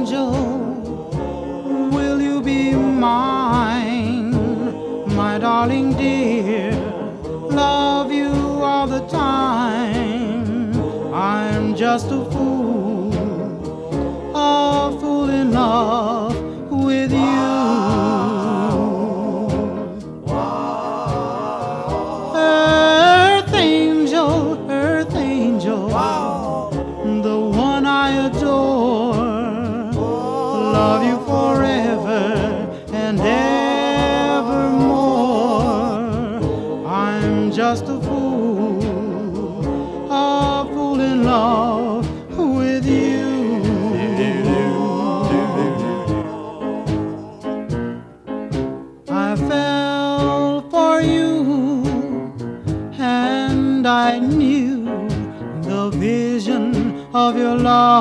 angel, will you be mine, my darling dear? Love you all the time. I'm just a fool in love with you. Earth angel, the one I adore. Love you forever and evermore. I'm just a fool in love with you. I fell for you, and I knew the vision of your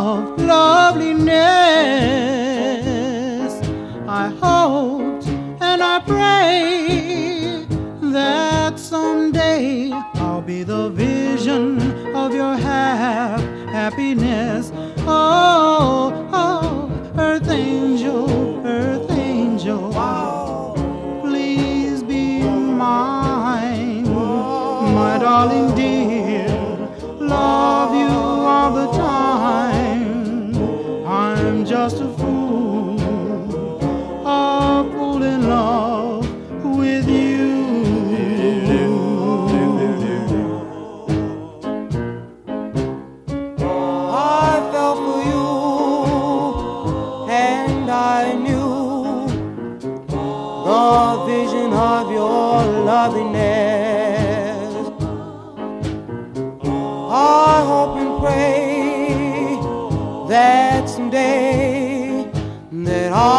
loveliness. I hoped and I prayed that someday I'll be the vision of your happiness. Oh, earth angel, please be mine, my darling dear. Love you all the time. I'm just a fool in love with you. I fell for you, and I knew the vision of your loveliness. I hope and pray that someday that